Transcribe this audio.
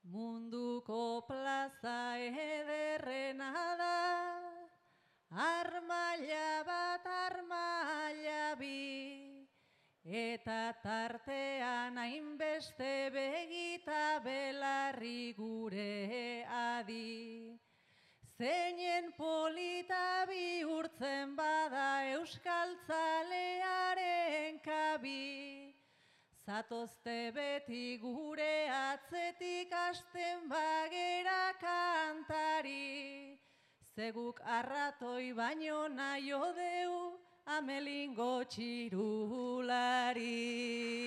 Munduko plaza ederrena da, armaila bat, armaila bi, eta tartean hainbeste begita belarri gure adi. Zeinen polita bihurtzen bada euskaltzalearen kabi, zatozte beti gure atzetik hasten bagera kantari, zeguk arratoi baino naio deu amelingo txirulari.